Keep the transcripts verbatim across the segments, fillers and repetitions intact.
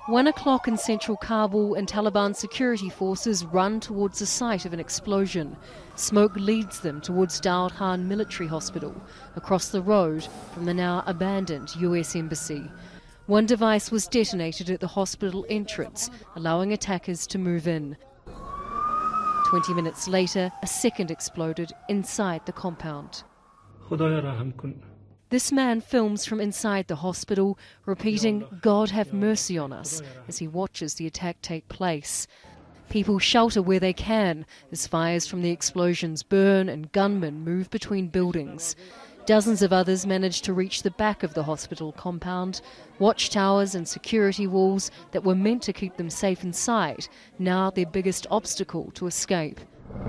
One o'clock in central Kabul and Taliban security forces run towards the site of an explosion. Smoke leads them towards Daud Khan Military Hospital, across the road from the now abandoned U S Embassy. One device was detonated at the hospital entrance, allowing attackers to move in. Twenty minutes later, a second exploded inside the compound. This man films from inside the hospital, repeating, "God have mercy on us," as he watches the attack take place. People shelter where they can as fires from the explosions burn and gunmen move between buildings. Dozens of others manage to reach the back of the hospital compound. Watchtowers and security walls that were meant to keep them safe inside, now their biggest obstacle to escape.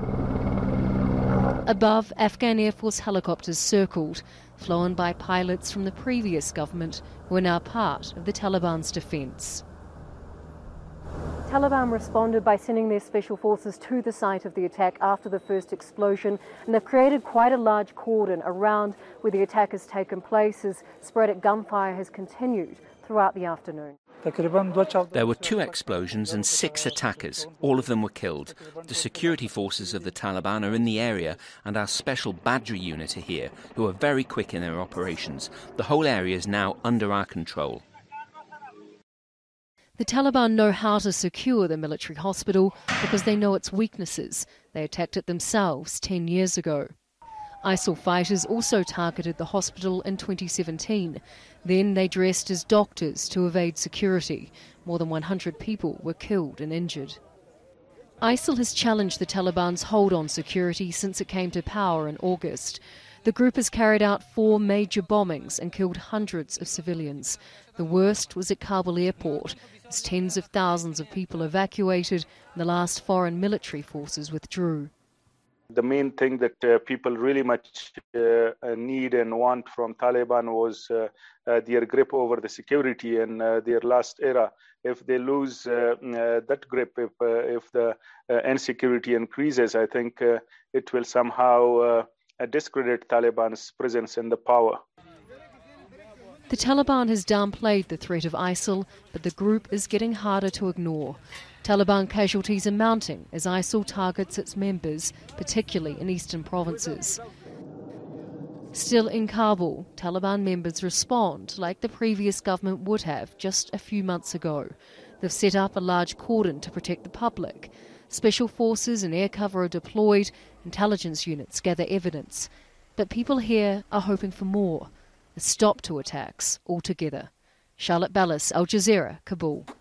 Above, Afghan Air Force helicopters circled, flown by pilots from the previous government who are now part of the Taliban's defence. Taliban responded by sending their special forces to the site of the attack after the first explosion, and they've created quite a large cordon around where the attack has taken place as sporadic gunfire has continued throughout the afternoon. There were two explosions and six attackers. All of them were killed. The security forces of the Taliban are in the area, and our special Badri unit are here, who are very quick in their operations. The whole area is now under our control. The Taliban know how to secure the military hospital because they know its weaknesses. They attacked it themselves ten years ago. I S I L fighters also targeted the hospital in twenty seventeen. Then they dressed as doctors to evade security. More than one hundred people were killed and injured. I S I L has challenged the Taliban's hold on security since it came to power in August. The group has carried out four major bombings and killed hundreds of civilians. The worst was at Kabul airport, as tens of thousands of people evacuated and the last foreign military forces withdrew. The main thing that uh, people really much uh, need and want from Taliban was uh, uh, their grip over the security in uh, their last era. If they lose uh, uh, that grip, if, uh, if the uh, insecurity increases, I think uh, it will somehow uh, discredit Taliban's presence in the power. The Taliban has downplayed the threat of I S I L, but the group is getting harder to ignore. Taliban casualties are mounting as I S I L targets its members, particularly in eastern provinces. Still in Kabul, Taliban members respond like the previous government would have just a few months ago. They've set up a large cordon to protect the public. Special forces and air cover are deployed, intelligence units gather evidence. But people here are hoping for more, a stop to attacks altogether. Charlotte Ballas, Al Jazeera, Kabul.